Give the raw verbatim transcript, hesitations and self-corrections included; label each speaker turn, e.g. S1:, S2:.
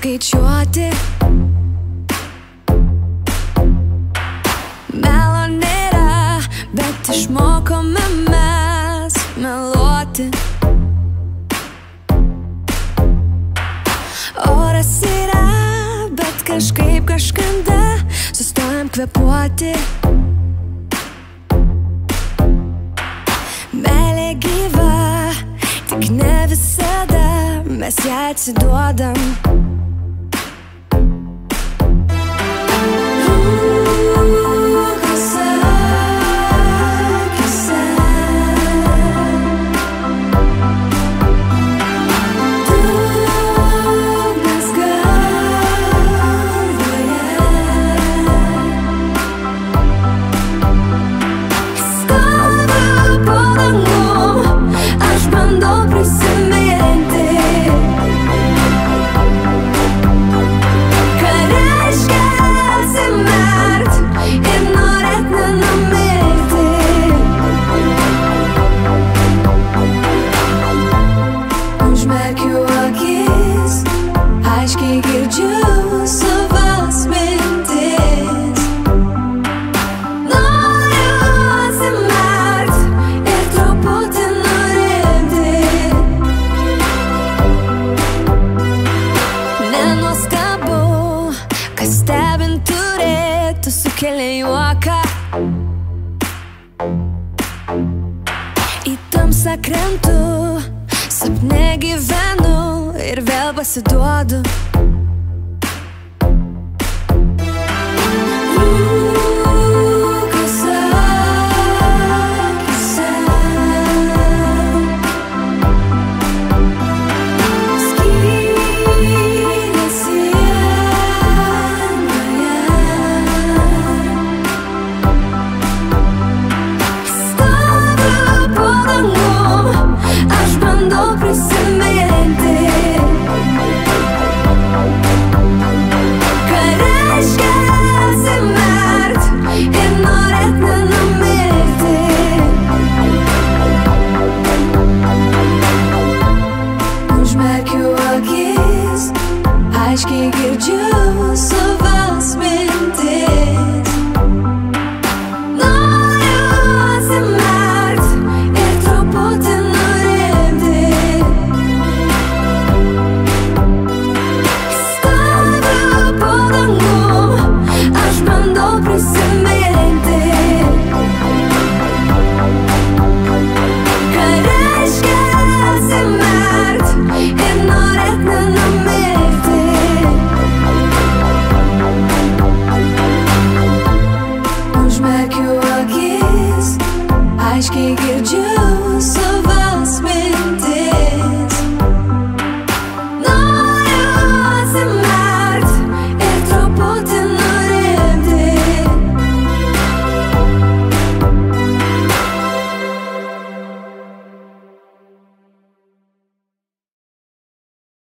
S1: skaičiuoti. Melo nėra, bet išmokome mes meluoti. Oras yra, bet kažkaip kažkada sustojam kvėpuoti. Meilė gyva, tik ne visada mes ją atsiduodam. Užmerkiu akis, aiškiai girdžiu savas mintis. Noriu atsimerkt ir truputį nurimti. Nenuostabu, kas stebint turėtų sukelia juoką. Į tamsą krentu, sapne gyvenu ir vėl pasiduodu.